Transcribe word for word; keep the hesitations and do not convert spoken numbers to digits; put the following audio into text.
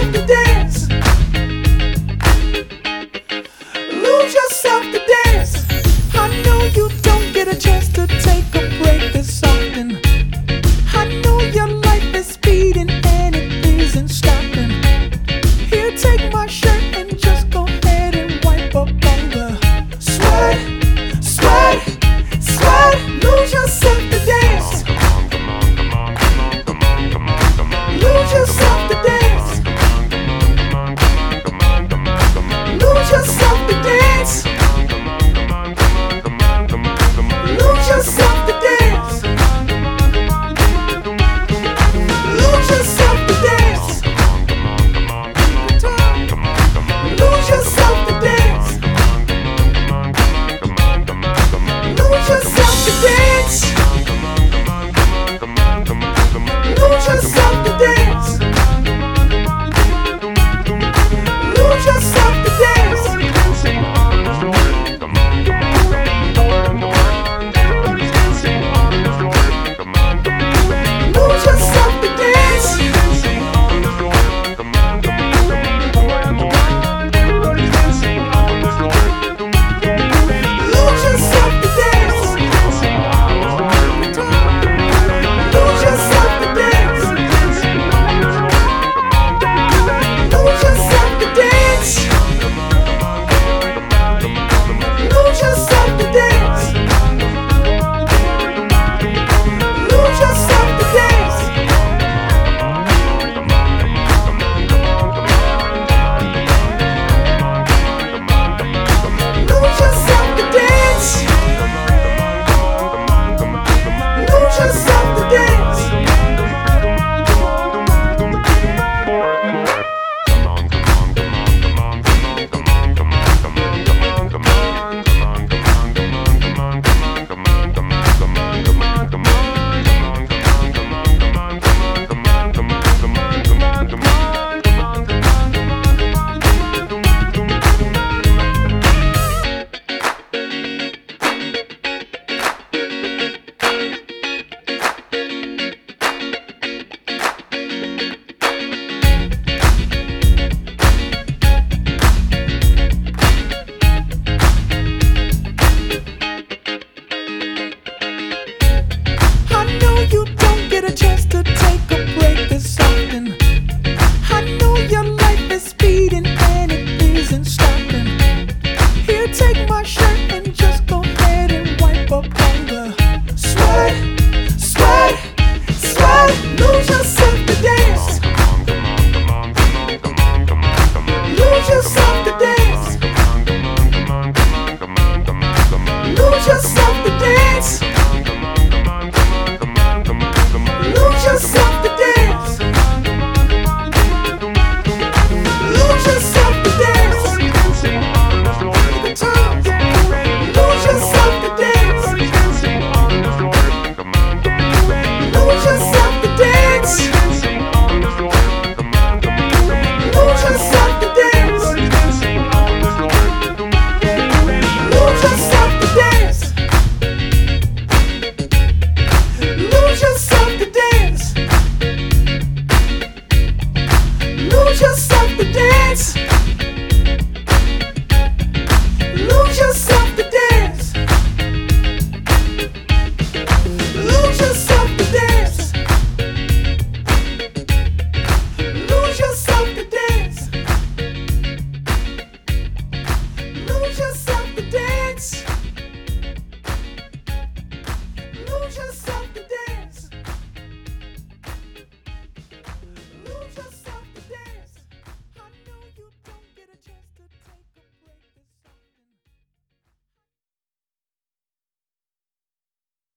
to dance. Lose yourself to dance. I know you don't get a chance to take a break this often. I know your life is speeding and it isn't stopping. Here, take my shirt and just go ahead and wipe up all the sweat, sweat, sweat. Lose yourself to dance. Lose yourself to dance. Lose yourself to dance. Lose yourself to dance. Lose yourself to dance. Lose yourself to dance. Lose yourself to dance. Lose yourself to dance. Lose yourself to dance. Lose yourself to dance. Lose yourself to dance. Lose yourself to dance. Lose yourself to dance. Lose yourself to dance. Lose yourself to dance. Lose yourself to dance. Lose yourself to dance. I know you don't get a chance to take a break this often. I know your life